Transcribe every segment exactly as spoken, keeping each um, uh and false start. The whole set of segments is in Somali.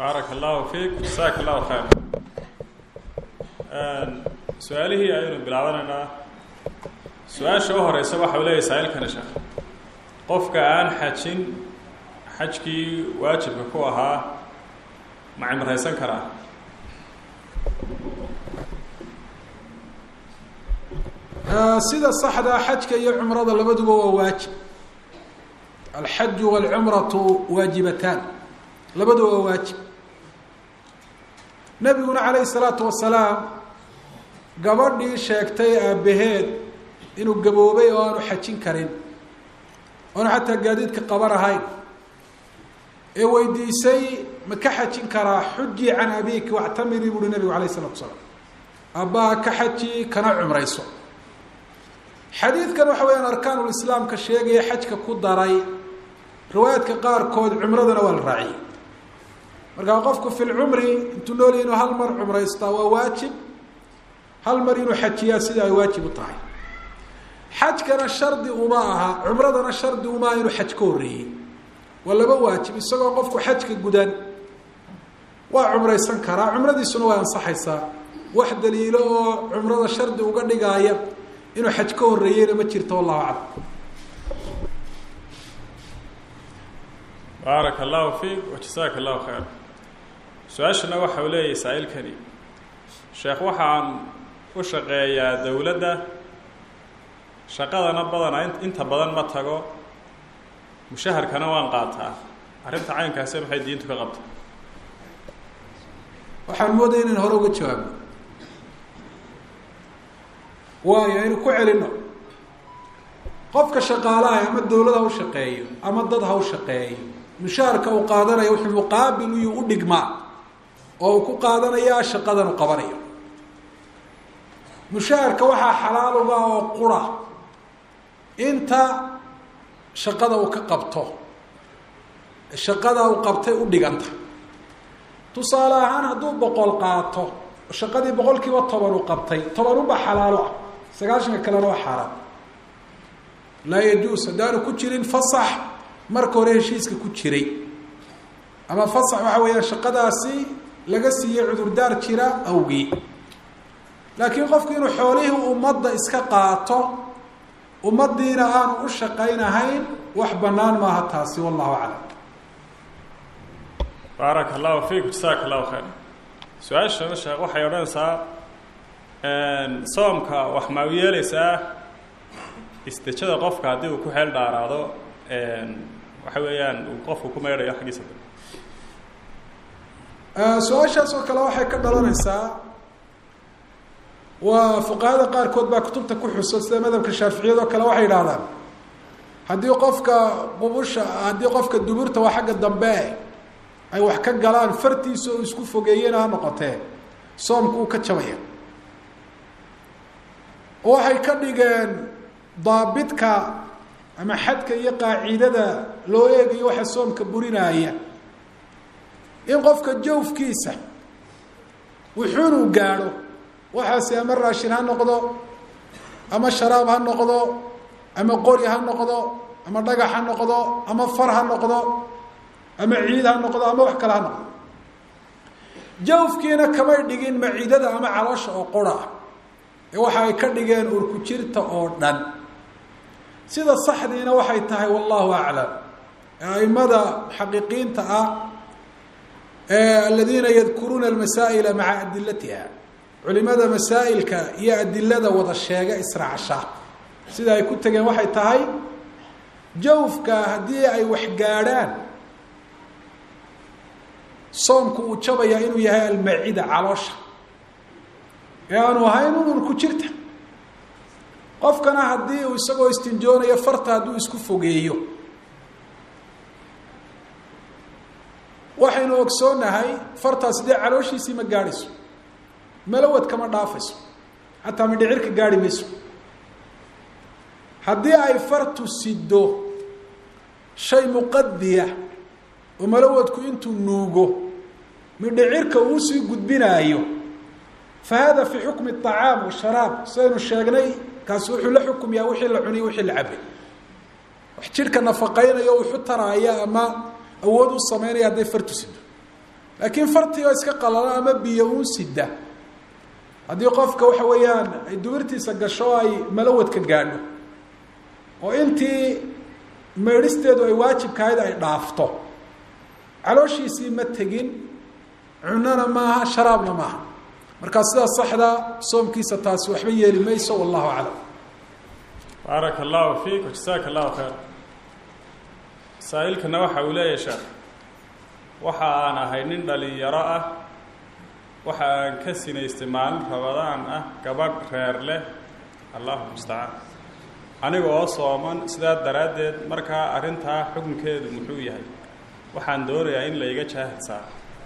بارك الله فيك جزاك الله خير. سؤاله أيضا بالعادة سؤال شو هو رئيس واحد ولا يسأل كنا شيخ قف كأن حجين حجكي واجب كوها مع مريسان كرا سيدا الصحة حجك يا عمرة لبدو واجب. الحج والعمرة واجبتان لبدو واجب. نبينا عليه الصلاة والسلام قبضي شاكتي أبهد إنه قبوبي وأنه حجين كرين وأنا حتى قاديد كقبر هاي ويدي سي مكحجين كرا حجي عن أبيك واعتمري بول النبي عليه الصلاة والسلام أبا كحجي كان عمر يسوع حديث كانوا حوالين أركان الإسلام كشيء حجك كودراي روايات كقار كود عمرنا والرعي مرقا وقفكم في العمر انتو نولي انو هالمر عمر يستوى واجب هالمر انو حجيا سيدا واجب طاي حج كان الشرد وماها عمرنا الشرد وما انو حج كوري ولا بواجب يسوى وقفكم حجك قدان وعمر يسنكرا عمر دي سنوى ينصحيسا واحد دليلو عمرنا الشرد وقد قايب انو حج كوري لما تشيرته والله أعلم. بارك الله فيك وجزاك الله خير. سؤالنا waxa uu leeyahay saailkani sheekh waxaan u shaqeeyaa dawladda shaqadana badan inta badan ma tago mushaharkana waan qaataa arinta caynkaas waxay diintu ka qabtaa waxaan mooday in hore uga jawaabo waayo in ku celino qofka shaqaalaha ama dawladda u shaqeeyo ama dad ha u shaqeeyo mushaharka uu qaadanayo wuxuu muqaabil u dhigmaa oo ku qaadanaya shaqadan uu qabanayo mushaharka waxa xalaal uga oo qura inta shaqada uu ka qabto shaqada uu qabtay u dhiganta tusaale ahaan hadduu boqol qaato shaqadii boqolkiiba toban uu qabtay toban u ba xalaal ah sagaashan kale waa xaraam la yajuus daanu ku jirin fasax marka hore heshiiska ku jiray ama fasax waxa weeyaan shaqadaasi laga siiyay cudur daar jira awgi laakiin qofku inuu xoolihi ummadda iska qaato ummadiina aan u shaqaynahayn wax banaan ma aha taasi wallahu a'lam. بارك الله فيك جزاك الله خير. سؤال sheekh waxay oranaysaa een soomka wax ma yeelaysaa istijada qofka hadii uu ku xeel dhaaraado een waxa weeyaan uu qofku ku meerayo xaqiisa ah su'aashaas oo kale waxay ka dhalanaysaa waa fuqahaada qaar kood baa kutubta ku xuso sida madhabka Shaafiiciyada kale waxay yiraahdaan hadii qofka qubusha hadii qofka duburta waa xagga dambe ay wax ka galaan fartiisa oo isku fogeeyeen noqotee soomku ka jabaya waxay ka dhigeen daabidka ama xadka iyo qaacidada loo eegayo waxa soomka burinaya in qofka jawfkiisa wuxuu gaaro waxa ama raashin ha noqdo ama sharaab ha noqdo ama qori ha noqdo ama dhagax ha noqdo ama far ha noqdo ama ciid ha noqdo ama wax kale ha noqdo jawfkiina kama dhigin maciidada ama caloosha oo qora ee waxa ay ka dhigeen ur ku jirta oo dhan sida saxdiina waxay tahay wallahu a'lam aimada xaqiiqinta ah ee alladina yadhkuruna almasaa'il ma'a adillatiha culimada masaa'ilka iyo adillada wada sheega israacsha sida ay ku tageen waxay tahay jawfka hadii ay wax gaaraan soomku uu jabaya inuu yahay almaciida caloosha yaanu ahayn ur ku jirta qofkana hadii uu isagoo istinjoonayo farta haduu isku fogeeyo waxaynu ogsoonahay fartaas dee calooshiisii ma gaadhiso malawad kama dhaafayso hataa midhicirka gaadhi mayso haddii ay fartu sido shay muqadiya oo malawadku intuu nuugo midhicirka uu sii gudbinaayo فهذا في حكم الطعام والشراب سينو شيغني كاس وحو لا حكم يا وحي لا cunay wixii la cabay wax jirka nafaqeynaya oo xutaraaya ama awood u sameeynaya haday fartu sido laakiin fartiga iska qalala ama biyo uun sida haddii qofka waxa weeyaan ay duburtiisa gasho ay malawadka gaadho oo intii meedhisteedu ay waajibkahayd ay dhaafto calooshiisii ma tegin cunana maaha sharaabna maaha markaa sidaas saxda soomkiisa taasi waxba yeeli mayso wallahu aclam baaraka allahu fiik jazaaka allahu khayr saa'ilkana waxa uu leeyahay sheekh waxa aan ahay nin dhalinyaro ah waxa aan ka sinaystay maalin rabadaan ah gabadh reer leh allahu mustacaan aniga oo sooman sidaa daraaddeed markaa arrintaa xukunkeedu muxuu yahay waxaan doonayaa in la iga jaahid saaro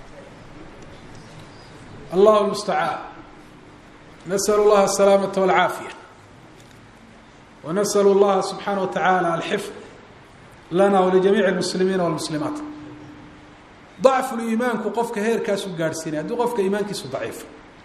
allahu mustacaan nas'alu allaha asalaamata walcaafiya ونسأل الله سبحانه وتعالى الحفظ لنا ولجميع المسلمين والمسلمات ضعف الإيمان كقفك هير كاسو قارسين هدو قفك إيمان كيسو ضعيف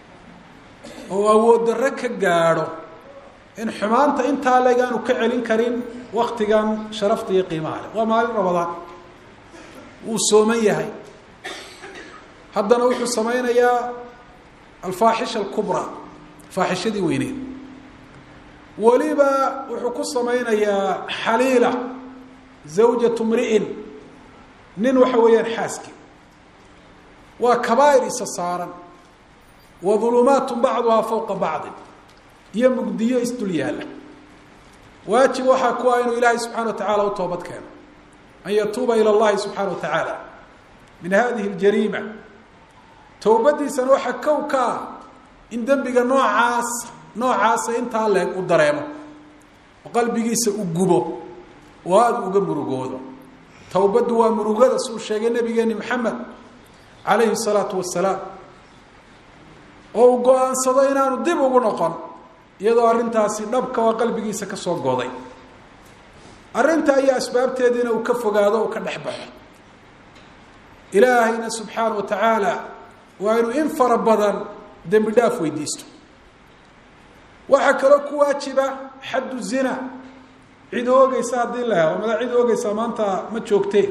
وأود الركة قارو إن حمانت إنت لقانو كعلين كريم وقت كان شرفت يقيم عليه وما رمضان والصومية هاي هذا نوحو الصمين يا الفاحشة الكبرى فاحشة دي وينين waliba wuxuu ku samaynayaa xaliila zawjatu mri'in nin waxa weeyaan xaaski waa kabaa'ir isa saaran wa dhulumaatun bacduhaa fawqa bacdin iyo mugdiyo isdul yaala waajib waxaa ku ah inuu ilaahay subxana wa tacaala u toobad keeno an yatuuba ila allahi subxaana wa tacaala min hadihi aljariima towbadiisana waxaa kow ka ah in dembiga noocaas noocaasa intaa leeg u dareemo oo qalbigiisa u gubo oo aada uga murugoodo towbaddu waa murugada suu sheegay nabigeeni maxamed calayhi salaatu wasalaam oo uu go-aansado inaanu dib ugu noqon iyadoo arrintaasi dhabka waa qalbigiisa ka soo goday arrinta iyo asbaabteediina uu ka fogaado oo ka dhex baxo ilaahayna subxaana wa tacaala waa inuu in fara badan dembi dhaaf weydiisto waxaa kaloo ku waajiba xaddu zina cid oogeysa haddii la helo mada cid oogeysaa maanta ma joogtee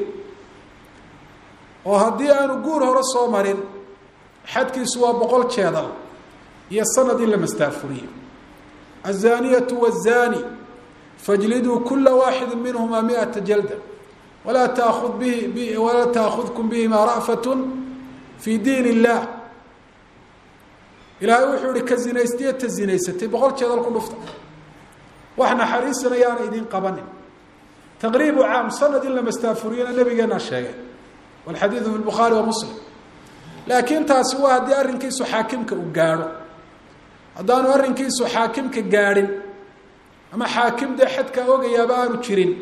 oo haddii aanu guur hore soo marin xadkiisu waa boqol jeedal iyo sanad in la mastaafuriyo azaniyatu wazani fajliduu kula waaxidi minhuma miata jalda walaa taaud bihi walaa taakudkum bihima ra'fatun fi diin illah ilaahay wuxuu ihi ka zinaystiyo ta zinaysatay boqol jeedal ku dhufta wax naxariisana yaana idin qabanin taqriibu caam sanad in la mastaafuriyana nabigeenaa sheegay walxadiidu fi lbukhaari wa muslim laakiin taasi waa haddii arrinkiisu xaakimka uu gaadho haddaanu arrinkiisu xaakimka gaadhin ama xaakim dee xadkaa ogayaaba aanu jirin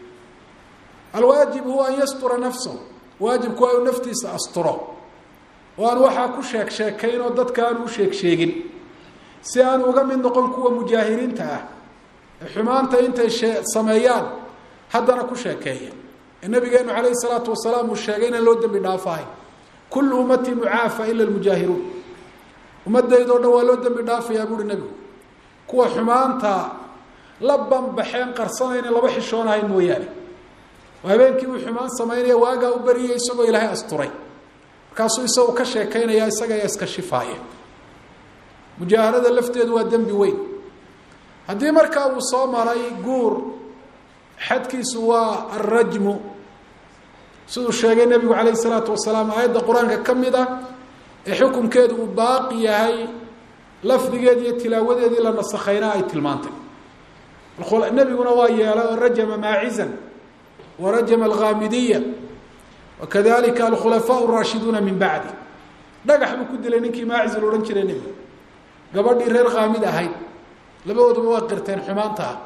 alwaajib huwa an yastura nafsahu waajibku waa inu naftiisa asturo oo aan waxaa ku sheeg sheekayn oo dadka aanu u sheeg sheegin si aanu uga mid noqon kuwa mujaahiriinta ah ee xumaanta intay sameeyaan haddana ku sheekeeya ee nabigeenu calayhi salaatu wasalaam uu sheegay inaan loo dembi dhaafahay kullu ummatii mucaafa ila almujaahiruun ummaddaydoo dhan waa loo dembi dhaafayaa buuhi nebigu kuwa xumaanta la banbaxeen qarsanayna laba xishoonahayn mooyaane oo habeenkii uu xumaan samaynaya waagaa u bariyay isagoo ilaahay asturay markaasuu isagu ka sheekaynaya isaga ayaa iska shifaaya mujaaharada lafteedu waa dembi weyn haddii markaa uu soo maray guur xadkiisu waa alrajmu siduu sheegay nebigu calayhi salaatu wasalaam aayadda qur-aanka ka mid ah ee xukunkeedu uu baaqi yahay lafdigeedi iyo tilaawadeedii la nasakhayna ay tilmaantay nebiguna waa yeelay oo rajama maacizan wa rajama alghaamidiya wakadalika alkhulafaa raashiduuna min bacdi dhagax buu ku dilay ninkii maaciz la odhan jiray nebigu gabadhii reer khaamid ahayd labadooduba waa qirteen xumaanta ah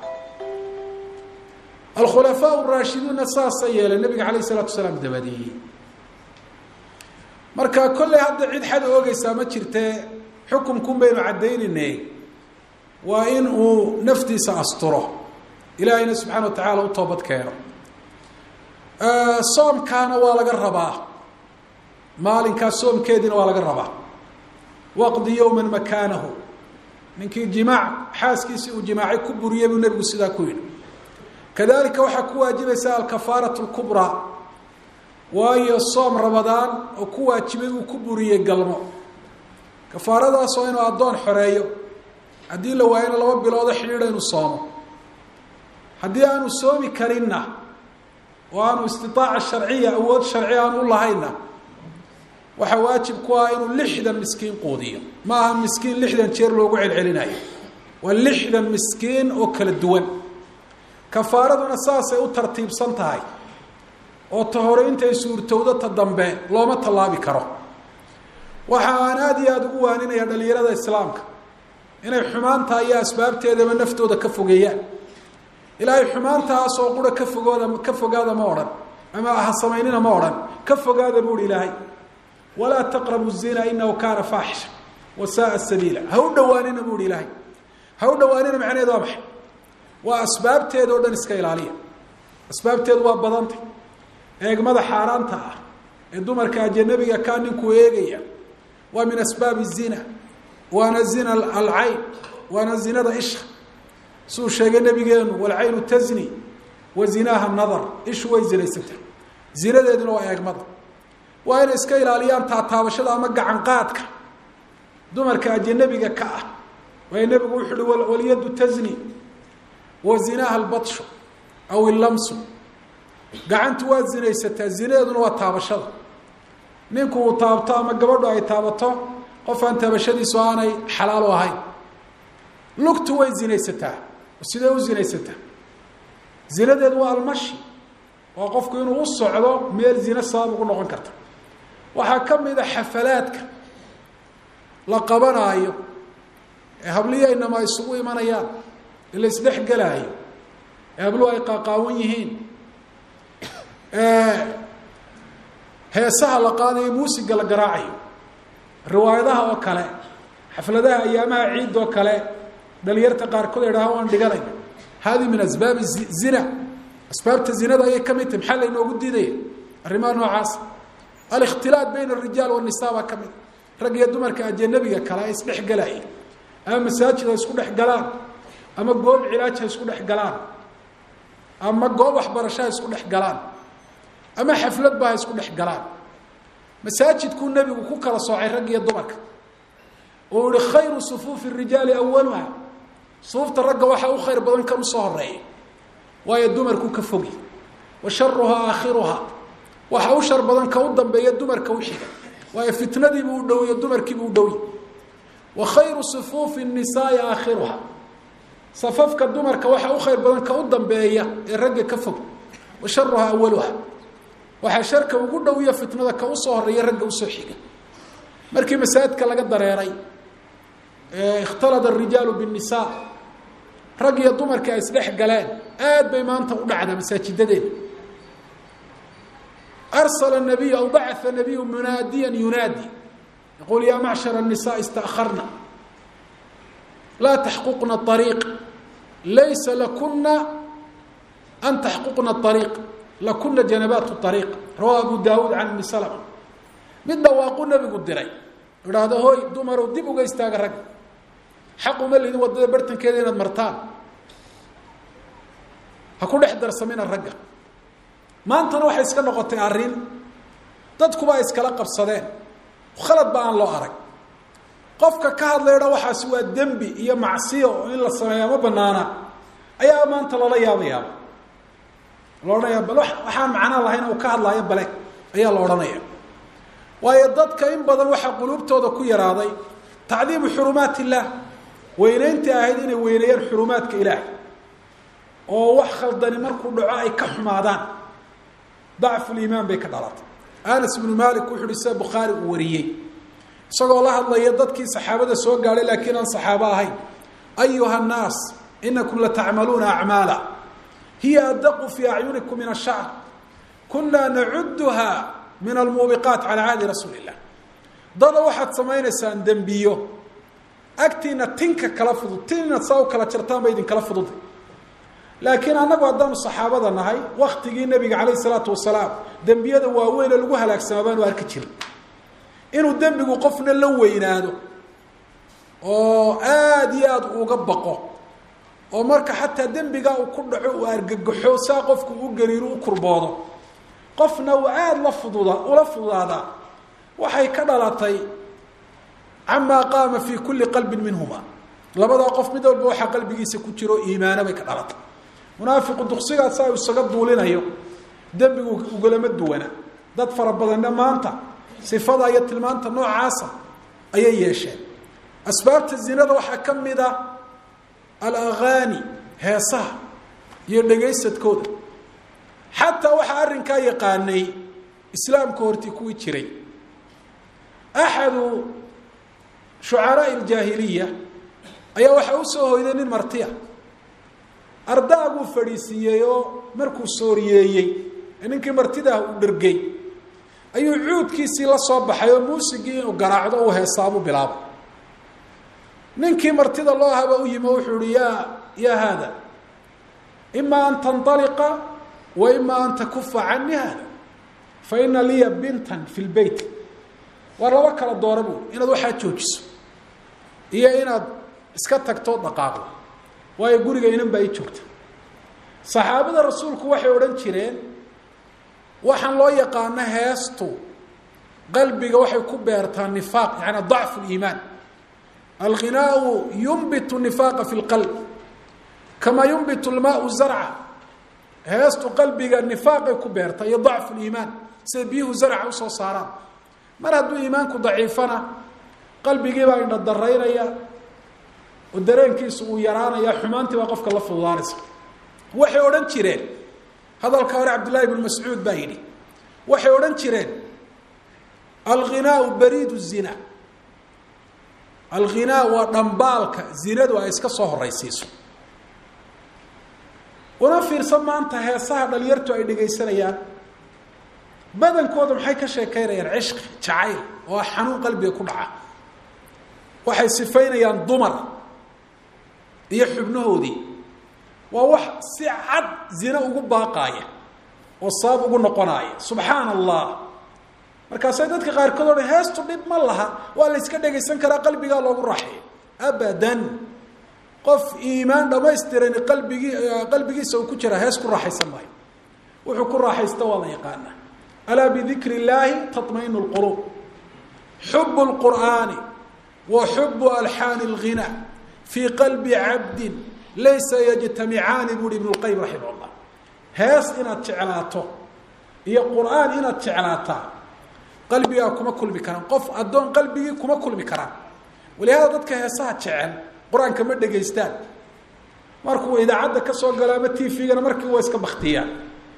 alkhulafaa raashiduuna saasa yeelay nabiga calayh isalaatu wasalaam dabadeeyey marka kolley hadda cid xad oogeysaa ma jirtee xukumkun baynu caddaynayne waa in uu naftiisa asturo ilaahayna subxana wa tacaala u toobad keeno soomkaana waa laga rabaa maalinkaa soomkeediina waa laga rabaa waqdi yowman makaanahu ninkii jimaac xaaskiisii uu jimaacay ku buriyey buu nebigu sidaa ku yidhi kadalika waxaa ku waajibaysa alkafaaratu lkubraa waayo soom ramadaan oo ku waajibay uu ku buriyey galmo kafaaradaas oo inuu addoon xoreeyo haddii la waayana laba biloodo xidhiidha inuu soomo haddii aanu soomi karinna oo aanu istitaaca sharciya awood sharci aanu u lahayna waxaa waajib ku ah inuu lixdan miskiin quudiyo ma aha miskiin lixdan jeer loogu celcelinayo waa lixdan miskiin oo kala duwan kafaaraduna saasay u tartiibsan tahay oo ta hore intay suurtowdo ta dambe looma tallaabi karo waxa aan aada iyo aada ugu waaninaya dhalinyarada islaamka inay xumaanta iyo asbaabteedaba naftooda ka fogeeyaan ilaahay xumaantaas oo qura ka fogooda ka fogaada ma odhan ama ha samaynina ma odhan ka fogaada buuhi ilaahay walaa taqrabu zina inahu kaana faaxisha wasaaa sabiila ha u dhawaanina buuhi ilaahay ha u dhawaanina macnaheedu waa maxay waa asbaabteeda o dhan iska ilaaliya asbaabteedu waa badantay eegmada xaaraanta ah ee dumarka ajanabiga kaa ninkuu eegaya waa min asbaabi zina waana zina alcayn waana zinada isha suu sheegay nabigeenu walcaynu tazni wa zinaaha nadar ishu way zinaysantay zinadeeduna waa eegmada waa inay iska ilaaliyaan taataabashada ama gacan qaadka dumarka ajanabiga ka ah waayo nebigu wuxu uhi walyadu tazni wa zinaaha albatshu aw illamsu gacantu waa zinaysataa zinadeeduna waa taabashada ninku uu taabto ama gabadhu ay taabato qof aan taabashadiisu aanay xalaal u ahayn lugtu way zinaysataa sidee u zinaysataa zinadeedu waa almashi waa qofku inuu u socdo meel zina sabab ugu noqon karta waxaa ka mid a xafalaadka la qabanaayo ee habliyaynama isugu imanayaan ee la isdhex gelaayo ee habluhu ay qaaqaawan yihiin heesaha la qaadayo muusiga la garaacayo riwaayadaha oo kale xafladaha ayaamaha ciid oo kale dhalinyarta qaarkood ay dhahaan waan dhiganayna hadi min asbaabi zina asbaabta zinada ayay ka mid tahay maxaa laynoogu diidaya arrimaha noocaas alikhtilaat bayna arijaal wanisaa baa ka mid rag iyo dumarka ajanabiga kale ay isdhex galaayeen ama masaajid ha isku dhex galaan ama goob cilaaj ha isku dhex galaan ama goob waxbarasho ha isku dhex galaan ama xaflad ba ha isku dhex galaan masaajidkuu nebigu ku kala soocay rag iyo dumarka oo yihi khayru sufuufi rijaali awaluha suufta ragga waxaa u khayr badan kan usoo horeeya waayo dumarku ka fogi wa sharuhaa aakhiruhaa waxa u shar badan ka u dambeeya dumarka u xiga waayo fitnadiibuu u dhowiyo dumarkiibuu u dhowi wa khayru sufuufi nisaai aakhiruha safafka dumarka waxaa u khayr badan ka u dambeeya ee ragga ka fog wa sharuhaa awaluha waxaa sharka ugu dhowiyo fitnada ka usoo horeeya ragga usoo xiga markii masaajidka laga dareeray ikhtalada arijaalu binnisaa rag iyo dumarkii ay isdhex galeen aad bay maanta u dhacdaa masaajidadeena arsala nabiyu aw bacaa nabiyu munaadiyan yunaadi yaquul yaa macshara الnisaa istaakarna laa taxquqna ariiq laysa lakuna an taxquqna ariiq lakuna janabaat ariiq rawaa abu daawuud can ibni salma mid dhawaaqu nabigu diray idhaahdo hoy dumarow dib uga istaaga ragga xaq uma lidin waddada bartankeeda inaad martaan ha ku dhex darsamina ragga maantana waxay iska noqotay arrin dadkuba ay iskala qabsadeen khalad ba aan loo arag qofka ka hadlaydha waxaasi waa dembi iyo macsiyo oo in la sameeya ma banaana ayaa maanta loola yaabayaaba la odhanaya bal waxaan macnaa lahayn uu ka hadlaayo bale ayaa la odhanaya waayo dadka in badan waxaa quluubtooda ku yaraaday tacdiimu xurumaat illaah weynayntii ahayd inay weyneeyaan xurumaadka ilaahay oo wax khaldani markuu dhaco ay ka xumaadaan dacfuliimaan bay ka dhalatay anas ibnu malik wuxu uhi sida bukhaari uu wariyey isagoo la hadlaya dadkii saxaabada soo gaadhay laakiin aan saxaabo ahayn ayuha nnaas inakum latacmaluuna acmaala hiya adaqu fii acyunikum min ashacr kunaa nacuduha min almuubiqaat calaa caadi rasuuli illah dada waxaad samaynaysaan dembiyo agtiina tinka kala fudud tinina saa u kala jartaan ba idinkala fududa laakiin annagu haddaanu saxaabada nahay waktigii nebiga calayh isalaatu wasalaam dembiyada waaweynee lagu halaagsamaa baanu arki jirin inuu dembigu qofna la weynaado oo aada iyo aada uga baqo oo marka xataa dembigaa uu ku dhaco uu argagaxo saa qofku u gariiro u kurboodo qofna uu aada la fududa ula fududaadaa waxay ka dhalatay camaa qaama fii kulli qalbin minhuma labadaa qof mid walba waxaa qalbigiisa ku jiro iimaano bay ka dhalatay munaafiqu duqsigaas saa uu isaga duulinayo dembigu ugulama duwana dad fara badanna maanta sifada iyo tilmaanta noocaasa ayay yeesheen asbaabta zinada waxaa ka mid a alaghaani heesaha iyo dhegaysadkooda xataa waxaa arrinkaa yaqaanay islaamka hortii kuwii jiray axadu shucaraa'i aljaahiliya ayaa waxaa u soo hoyday nin martiya ardaaguu fadhiisiiyey oo markuu sooriyeeyey ee ninkii martidaah uu dhergey ayuu cuudkiisii la soo baxay oo muusigii inuu garaacdo uu heesaabu bilaabay ninkii martida loo haba u yimi oo wuxuu ihi ya yaa haada ima an tanطaliqa wa ima an takufa cani hada fa ina liya bintan fi lbeyt waa laba kala doora bu inaad waxaa joojiso iyo inaad iska tagtoo dhaqaaqdo waayo guriga inan baa ii joogta saxaabada rasuulku waxay odhan jireen waxaan loo yaqaano heestu qalbiga waxay ku beertaa nifaaq yaani dacfu liimaan alghinaau yunbitu nifaaqa fi lqalb kamaa yunbitu lmaau zarca heestu qalbiga nifaaqay ku beertaa iyo dacfu liimaan siday biyuhu zarca usoo saaraan mar hadduu iimaanku daciifana qalbigii baa indha daraynaya oo dareenkiisu uu yaraanaya xumaantii baa qofka la fududaanaysa waxay odhan jireen hadalka hore cabdullahi ibnu mascuud baa yidhi waxay odhan jireen alghinaau bariid zina alghinaa waa dhambaalka zinadu ay iska soo horaysiiso una fiirsan maanta heesaha dhalinyartu ay dhegaysanayaan badankooda maxay ka sheekeynayaan cishqi jacayl oo xanuun qalbiga ku dhaca waxay sifaynayaan dumar iyo xubnahoodii waa wax si cad zina ugu baaqaaya oo sabab ugu noqonaaya subxaana allah markaasay dadka qaarkood odhan heestu dhib ma laha waa la iska dhegaysan karaa qalbigaa loogu raaxeeyo abadan qof iimaan dhamaystiran qalbigii qalbigiisa uu ku jira hees ku raaxaysan maayo wuxuu ku raaxaysta waa la yaqaana alaa bidikri illaahi tatmainu lquluub xubu lqur'aani wa xubu alxaani alghina fii qalbi cabdin laysa yajtamicaani buuhi ibnu lqayim raximah llah hees inaad jeclaato iyo qur'aan inaad jeclaataa qalbigaa kuma kulmi karaan qof addoon qalbigii kuma kulmi karaan walihaada dadka heesaha jecel qur-aanka ma dhegaystaan markuu idaacadda ka soo galo ama t v-gana markii waa iska baktiyaan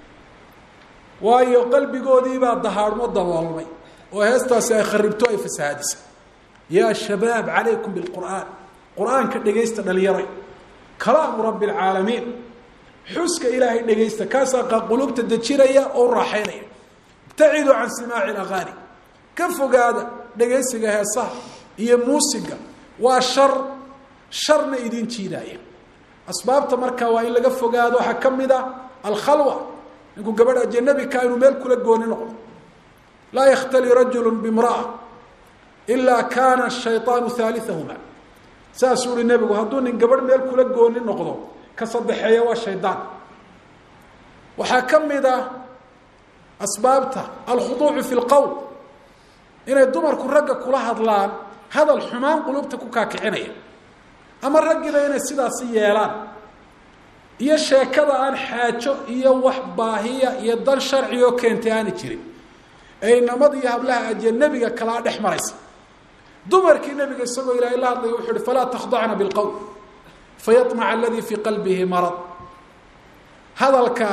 waayo qalbigoodiibaa dahaadhmo daboolmay oo heestaasi ay kharibto ay fasahaadisa yaa shabaab calaykum bilqur'aan qur-aanka dhegaysta dhalinyaray kalaamu rabbi alcaalamiin xuska ilaahay dhegaysta kaasaa qulubta dejinaya oo raaxaynaya ibtaciduu can simaaci alaghaani ka fogaada dhegaysiga heesaha iyo muusiga waa shar sharna idiin jiidaaya asbaabta markaa waa in laga fogaado waxaa ka mid a alkhalwa ninkuu gabadh ajanabika inuu meel kula gooni noqdo laa yakhtali rajulu bimra'a ilaa kaana shayطaanu haaliahuma saasuu uhi nebigu hadduu nin gabadh meel kula gooni noqdo ka saddexeeya waa shaydaan waxaa ka mid a asbaabta alkhuduucu fi lqowl inay dumarku ragga kula hadlaan hadal xumaan qulubta ku kaakicinaya ama raggiiba inay sidaasi yeelaan iyo sheekada aan xaajo iyo wax baahiya iyo dan sharci oo keentay aana jirin ee inamada iyo hablaha ajanabiga kalaa dhex maraysa dumarkii nebiga isagoo ilaahay la hadlaya wuxuu uhi falaa takhdacna bilqowl fayaطmaca aladii fii qalbihi marad hadalka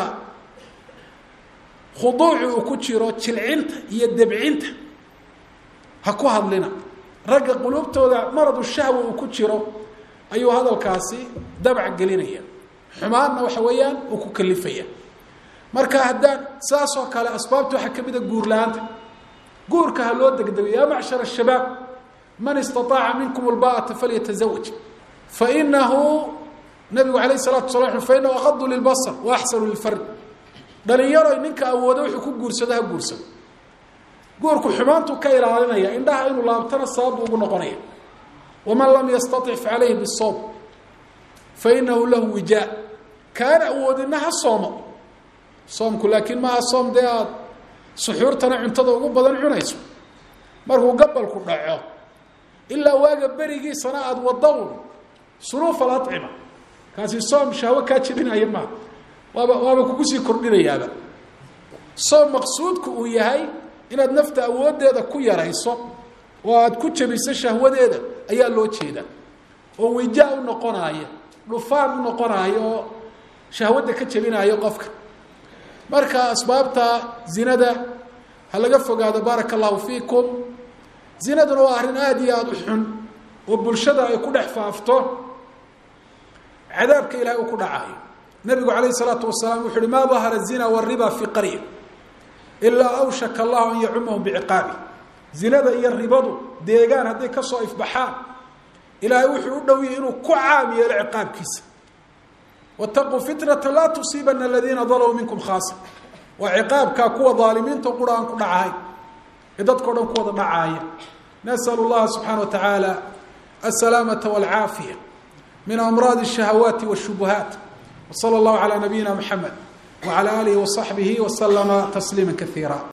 khuduuci uu ku jiro jilcinta iyo debcinta ha ku hadlina ragga qulubtooda maradu shahwa uu ku jiro ayuu hadalkaasi dabc gelinaya xumaanna waxa weeyaan uu ku kalifaya marka haddaan saas oo kale asbaabta waxaa ka mid a guur la-aanta guurka ha loo degdego yaa macshar ashabaab man istaطaaca minkum alba'ata falyatazawaj fainahu nabigu alayh الsalatu wasala fainahu aqadu lilbasr wa axsanu lilfard dhalinyaroy ninka awoodo wuxuu ku guursado ha guursado guurku xumaantu ka ilaalinaya indhaha inuu laabtana sabab ugu noqonaya waman lam yastaطic facalayhi bisawm fainahu lahu wijaa kaana awoodina ha soomo soomku laakiin maaha soom dee aad suxuurtana cuntada ugu badan cunayso markuu gabalku dhaco ilaa waaga berigiisana aada wadawn suruuf alacima kaasi soom shahwo kaa jebinaya maa waaba waaba kugu sii kordhinayaaba soom maqsuudku uu yahay inaad nafta awooddeeda ku yarayso oo aada ku jebiso shahwadeeda ayaa loo jeedaa oo wijaa u noqonaayo dhufaan u noqonaayo oo shahwadda ka jebinaayo qofka marka asbaabta zinada ha laga fogaado baaraka allahu fiikum zinaduna waa arrin aada iyo aada u xun oo bulshada ay ku dhex faafto cadaabka ilahay uu ku dhacayo nabigu calayh isalaatu wasalaam wuxu uhi maa dahara zina wariba fii qarya ilaa awshaka allahu an yacumahum biciqaabi zinada iyo ribadu deegaan hadday ka soo ifbaxaan ilaahay wuxuu u dhowiyay inuu ku caam yeelo ciqaabkiisa wataquu fitnata laa tusiibana aladiina daluu minkum khaasa waa ciqaabkaa kuwa daalimiinta qura aan ku dhacahayn ee dadkao dhan ku wada dhacaaya nasal اllaha subxaana wa tacaala asalaamata walcaafiya min amraadi الshahawaati wالshubuhaat wsala اllahu calى nabiyina mxamed wعalى alihi waصaxbihi waslama tasliima kaiira